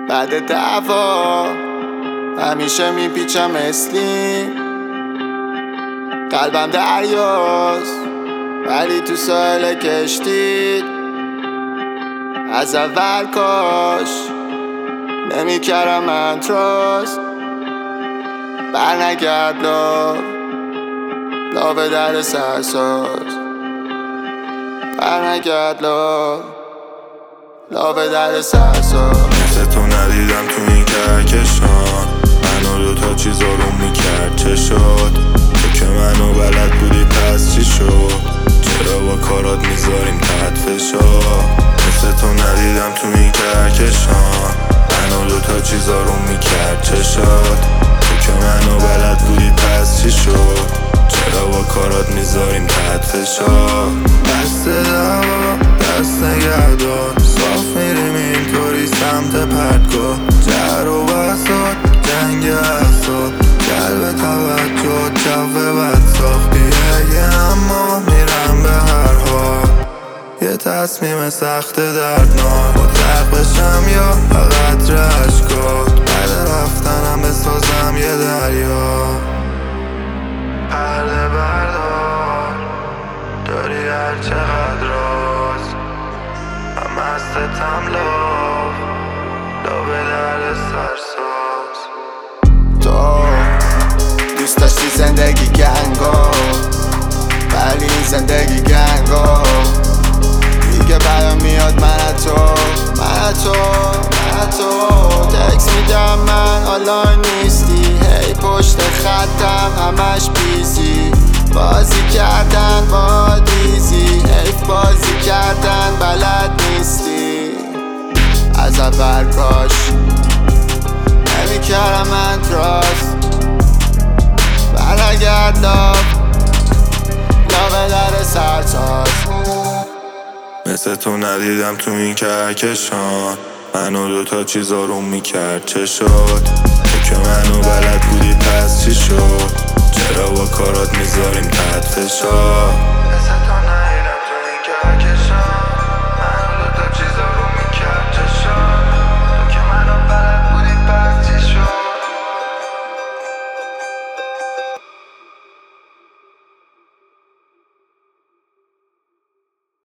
بعد دعوا همیشه میپیچم مثلی قلبم دریاست ولی تو ساحل کشتی از اول کاش نمیکردم من تراست برنگرد لا در سرساز برنگرد لا در سرساز مثل تو ندیدم تو این کهکشان منو دوتا چیزا رو میکرد چه شد تو که منو بلد بودی پس چی شد چرا با کارات میذاریم تحت فشار مثل تو ندیدم تو این کهکشان منو دوتا چیزا رو میکرد چه شد تو که منو بلد بودی پس چی شد چرا با کارات میذاریم تحت فشار دست دعوا دست نگهدار صاف میریم اینطوری سمت پرتگاه جر و بساط جنگ احساب جلب توجه جو بد ساختی اما میرم به هر حال یه تصمیم سخت دردناک مطلق بشم یا فقط اشکات بعد رفتنم بسازم یه دریا پرده بردار داری هر چقدر راز هم هستتم لا به درد سرساز تو دوست داشتی زندگی گنگا ولی این زندگی گنگا دیگه برام میاد من تو تکس میدم من حالا نیستی هی پشت خطم همش بیزی بازی کردن با دیزی حیف بازی کردن بلد نیستی از اول کاش نمیکردم من تراست برنگرد لا به در سرساز مثل تو ندیدم تو این کهکشان منو دوتا چیزا رو میکرد چه شد تو که منو بلد بودی پس چی شد چرا با کارات میذاریم تحت فشار